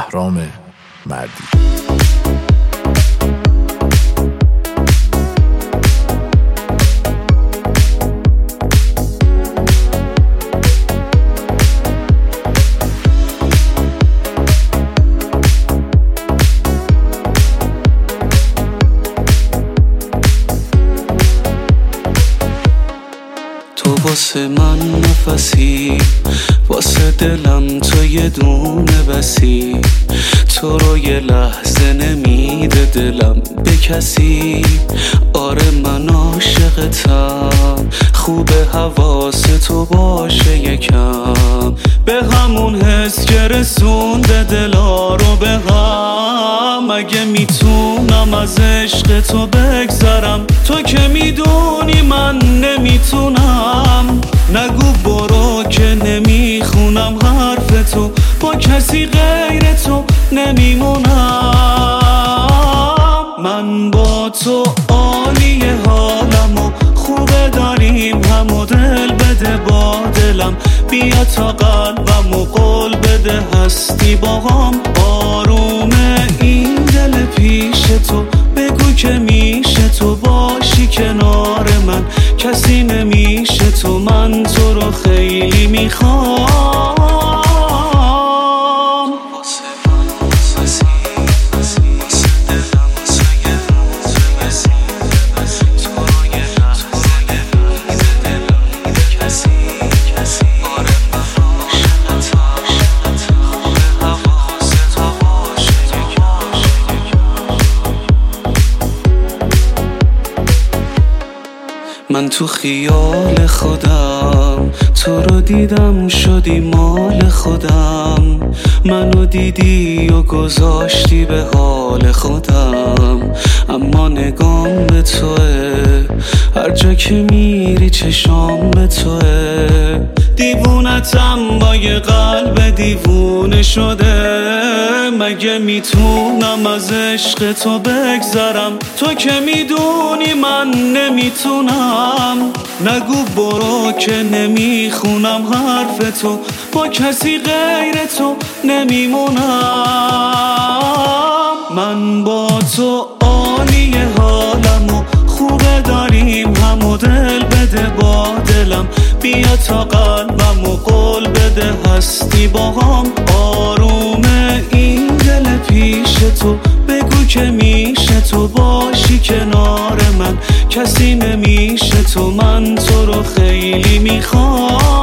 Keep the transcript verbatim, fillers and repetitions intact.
بهرام مردی. واسه من نفسی، واسه دلم تو یه دونه بسی. تو رو یه لحظه نمیده دلم به کسی. آره من عاشقتم، خوبه حواس تو باشه یکم. به همون حس که رسونده دلا رو به غم. اگه میتونم از عشق تو بگذرم، تو که میدونی من نمیتونم. نگو برو که نمیخونم حرف تو، با کسی غیر تو نمیمونم. من با تو عالی حالم و خوبه داریم همو دل بده با دلم. بیا تا قلبم و قول بده هستی با هم. آرومه این دل پیش تو، بگو که میشه تو باشی کنار من. کسی نمیشه تو، من تو رو خیلی میخوام. من تو خیال خودم تو رو دیدم، شدی مال خودم. منو دیدی و گذاشتی به حال خودم. اما نگام به توه، هر جا که میری چشام به توه. دیوونتم با یه قلب دیوونه شده. مگه میتونم از عشق تو بگذرم، تو که میدونی من نمیتونم. نگو برو که نمیخونم حرف تو، با کسی غیر تو نمیمونم. من با تو عالی حالم و خوبه داریم همو دل بده با دلم. بیا تا قلبم و قول بده هستی با هم. آرومه این دل پیش تو، بگو که میشه تو باشی کنار من. کسی نمیشه تو، من تو رو خیلی میخوام.